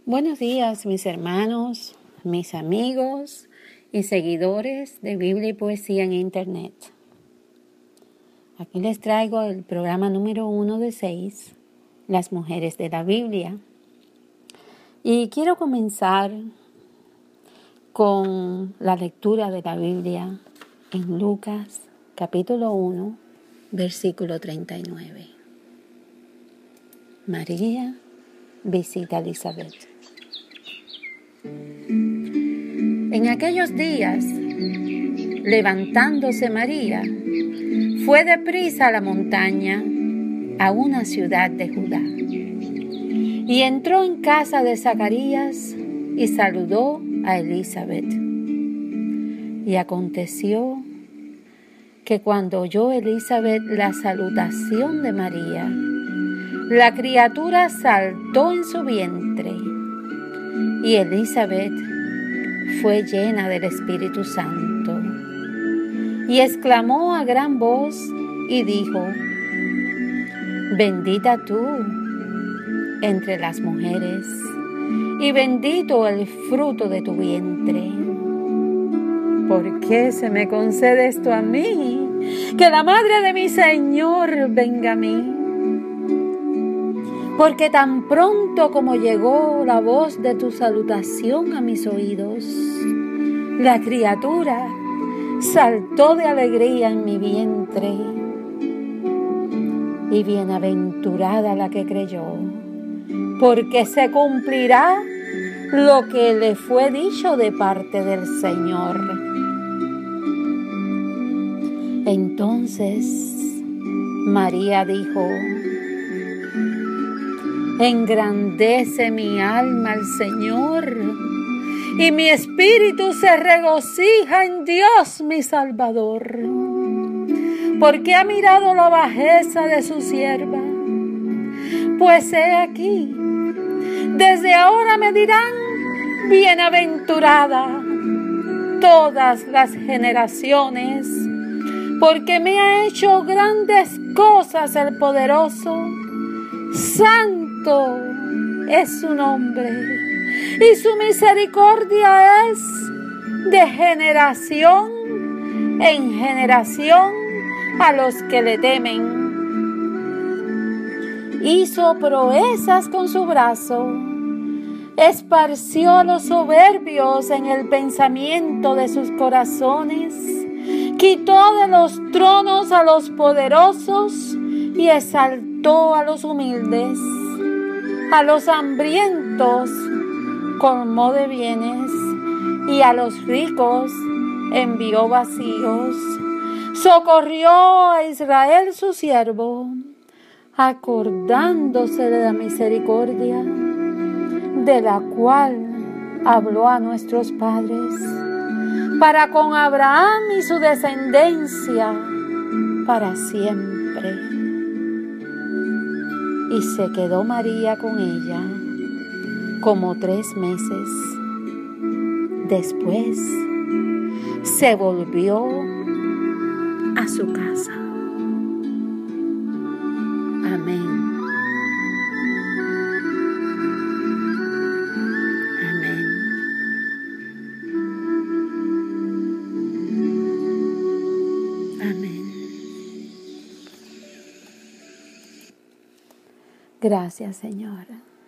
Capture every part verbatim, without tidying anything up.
Buenos días, mis hermanos, mis amigos y seguidores de Biblia y Poesía en Internet. Aquí les traigo el programa número uno de seis, Las Mujeres de la Biblia. Y quiero comenzar con la lectura de la Biblia en Lucas, capítulo uno, versículo treinta y nueve. María visita a Elizabeth. En aquellos días, levantándose María, fue deprisa a la montaña, a una ciudad de Judá, y entró en casa de Zacarías y saludó a Elizabeth. Y aconteció que cuando oyó Elizabeth la salutación de María, la criatura saltó en su vientre, y Elizabeth fue llena del Espíritu Santo, y exclamó a gran voz y dijo: Bendita tú entre las mujeres, y bendito el fruto de tu vientre. ¿Por qué se me concede esto a mí? Que la madre de mi Señor venga a mí. Porque tan pronto como llegó la voz de tu salutación a mis oídos, la criatura saltó de alegría en mi vientre. Y bienaventurada la que creyó, porque se cumplirá lo que le fue dicho de parte del Señor. Entonces María dijo: Engrandece mi alma al Señor, y mi espíritu se regocija en Dios mi Salvador, porque ha mirado la bajeza de su sierva. Pues he aquí, desde ahora me dirán bienaventurada todas las generaciones, porque me ha hecho grandes cosas el poderoso. Santo es su nombre, y su misericordia es de generación en generación a los que le temen. Hizo proezas con su brazo, esparció a los soberbios en el pensamiento de sus corazones, quitó de los tronos a los poderosos y exaltó a los humildes. A los hambrientos colmó de bienes, y a los ricos envió vacíos. Socorrió a Israel su siervo, acordándose de la misericordia de la cual habló a nuestros padres, para con Abraham y su descendencia para siempre. Y se quedó María con ella como tres meses. Después se volvió a su casa. Amén. Amén. Amén. Gracias, Señor.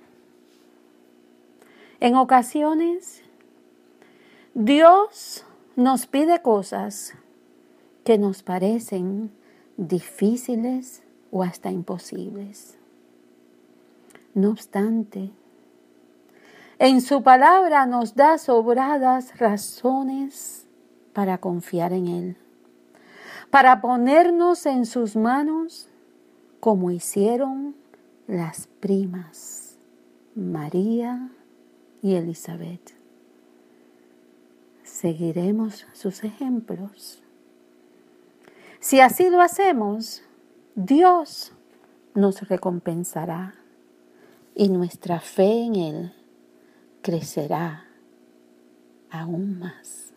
En ocasiones, Dios nos pide cosas que nos parecen difíciles o hasta imposibles. No obstante, en su palabra nos da sobradas razones para confiar en Él, para ponernos en sus manos como hicieron las primas María y Elizabeth. Seguiremos sus ejemplos. Si así lo hacemos, Dios nos recompensará y nuestra fe en Él crecerá aún más.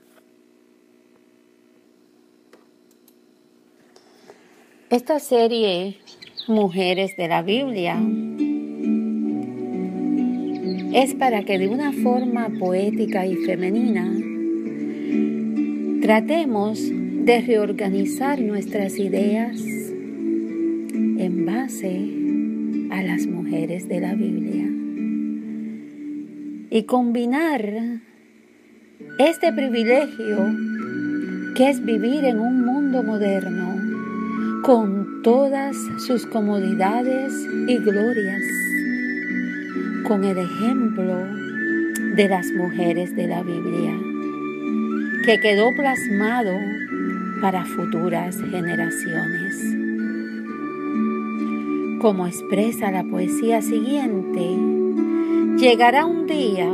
Esta serie Mujeres de la Biblia es para que de una forma poética y femenina tratemos de reorganizar nuestras ideas en base a las mujeres de la Biblia y combinar este privilegio que es vivir en un mundo moderno con todas sus comodidades y glorias, con el ejemplo de las mujeres de la Biblia, que quedó plasmado para futuras generaciones. Como expresa la poesía siguiente, llegará un día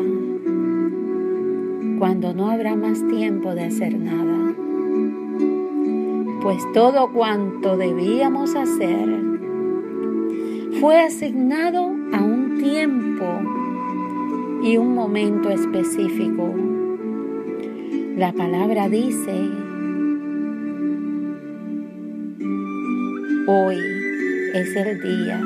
cuando no habrá más tiempo de hacer nada, pues todo cuanto debíamos hacer fue asignado a un tiempo y un momento específico. La palabra dice: hoy es el día,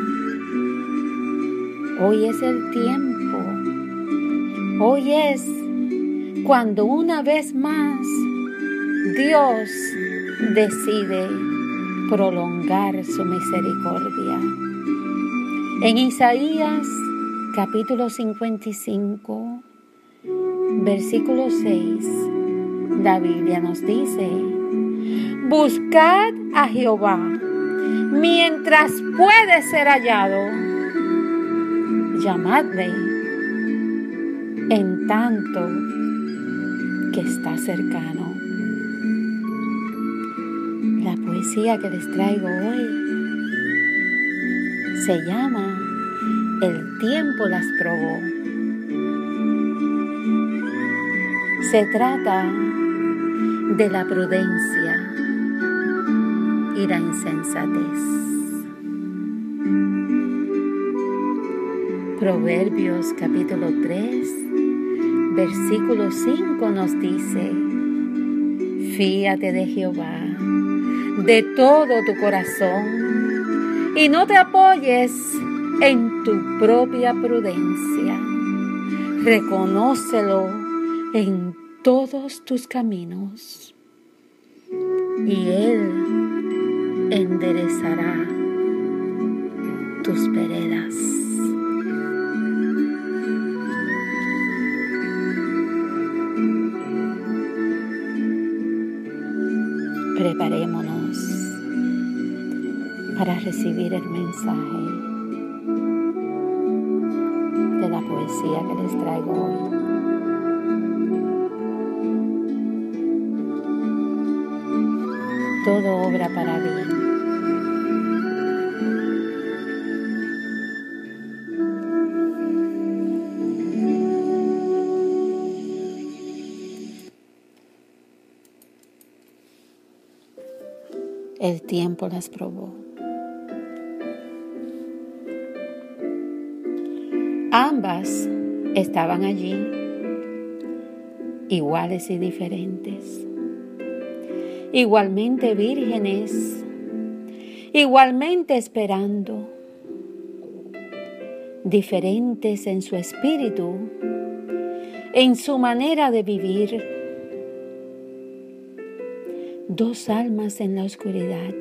hoy es el tiempo, hoy es cuando una vez más Dios decide prolongar su misericordia. En Isaías capítulo cincuenta y cinco, versículo seis, la Biblia nos dice: buscad a Jehová mientras puede ser hallado, llamadle en tanto que está cercano. La poesía que les traigo hoy se llama El tiempo las probó. Se trata de la prudencia y la insensatez. Proverbios capítulo tres, versículo cinco nos dice: fíate de Jehová de todo tu corazón y no te apoyes en tu propia prudencia. Reconócelo en todos tus caminos y Él enderezará tus veredas. Preparémonos para recibir el mensaje de la poesía que les traigo hoy. Todo obra para bien. El tiempo las probó. Ambas estaban allí, iguales y diferentes, igualmente vírgenes, igualmente esperando, diferentes en su espíritu, en su manera de vivir. Dos almas en la oscuridad,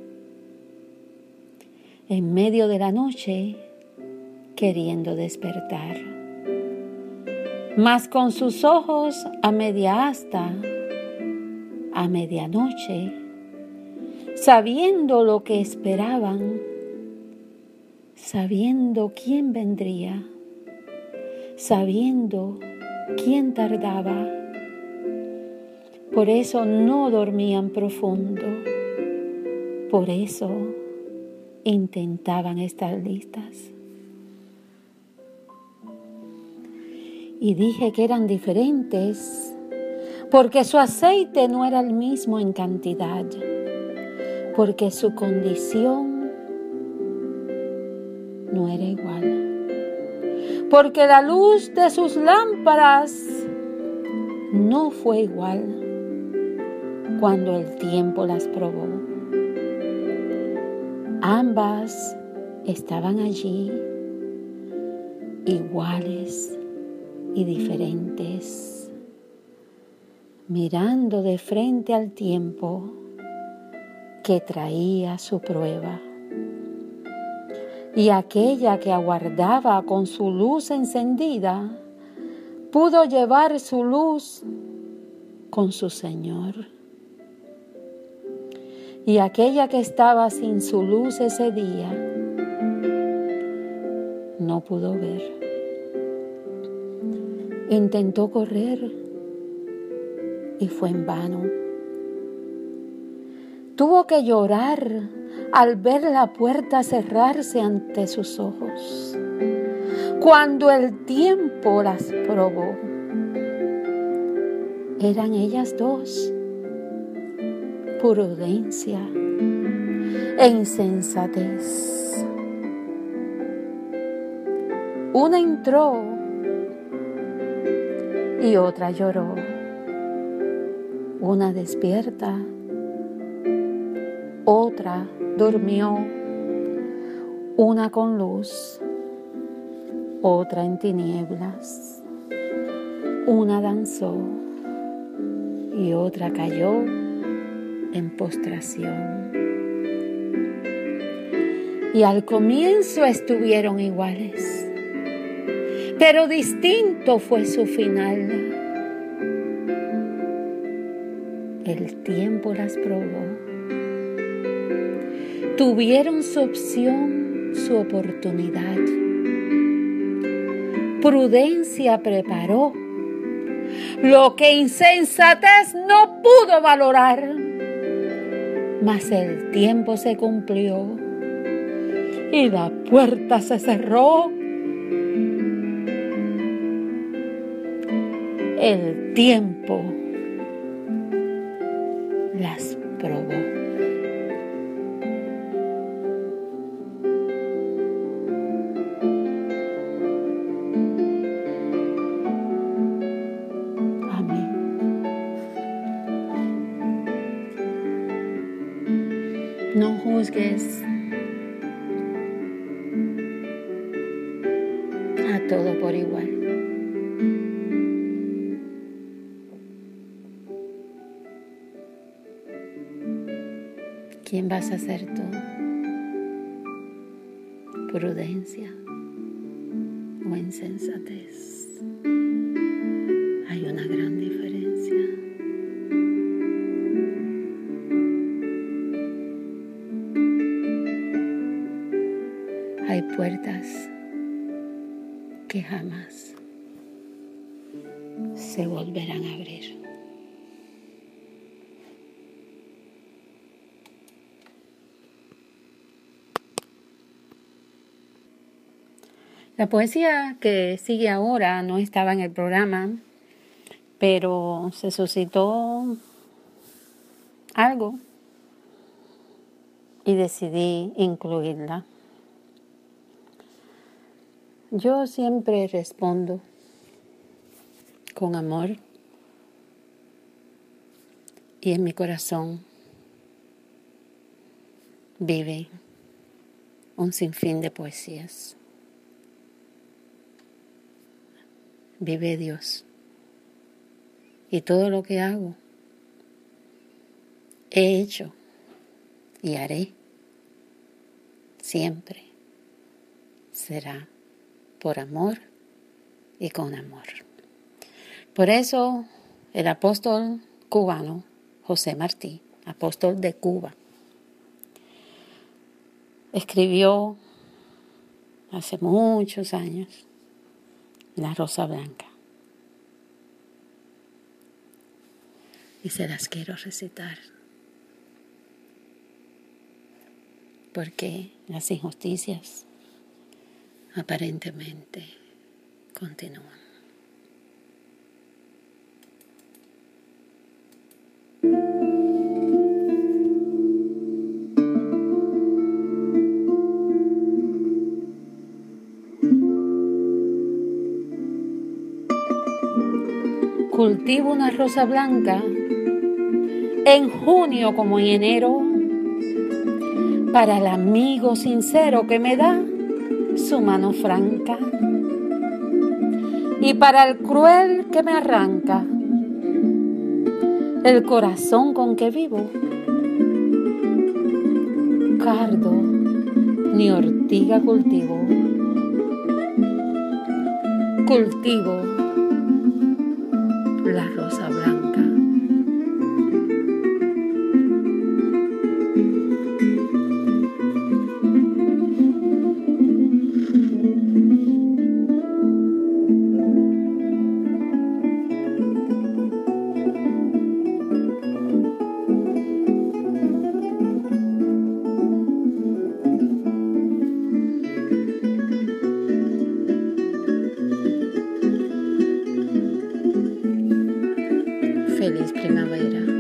en medio de la noche, queriendo despertar, mas con sus ojos a media asta, a medianoche, sabiendo lo que esperaban, sabiendo quién vendría, sabiendo quién tardaba. Por eso no dormían profundo, por eso intentaban estar listas. Y dije que eran diferentes, porque su aceite no era el mismo en cantidad, porque su condición no era igual, porque la luz de sus lámparas no fue igual cuando el tiempo las probó. Ambas estaban allí, iguales y diferentes, mirando de frente al tiempo que traía su prueba. Y aquella que aguardaba con su luz encendida, pudo llevar su luz con su Señor. Y aquella que estaba sin su luz ese día, no pudo ver. Intentó correr y fue en vano. Tuvo que llorar al ver la puerta cerrarse ante sus ojos, cuando el tiempo las probó. Eran ellas dos, prudencia e insensatez. Una entró y otra lloró. Una despierta, otra durmió. Una con luz, otra en tinieblas. Una danzó y otra cayó en postración. Y al comienzo estuvieron iguales, pero distinto fue su final. El tiempo las probó. Tuvieron su opción, su oportunidad. Prudencia preparó lo que insensatez no pudo valorar, mas el tiempo se cumplió y la puerta se cerró. El tiempo las probó. No juzgues a todo por igual. ¿Quién vas a ser tú? ¿Prudencia o insensatez? Hay una gran diferencia. Hay puertas que jamás se volverán a abrir. La poesía que sigue ahora no estaba en el programa, pero se suscitó algo y decidí incluirla. Yo siempre respondo con amor y en mi corazón vive un sinfín de poesías. Vive Dios. Y todo lo que hago, he hecho y haré, siempre será por amor y con amor. Por eso el apóstol cubano José Martí, apóstol de Cuba, escribió hace muchos años La Rosa Blanca. Y se las quiero recitar, porque las injusticias aparentemente continúan. Cultivo una rosa blanca en junio como en enero para el amigo sincero que me da su mano franca. y para el cruel que me arranca el corazón con que vivo, cardo ni ortiga cultivo, cultivo la rosa blanca. Feliz primavera.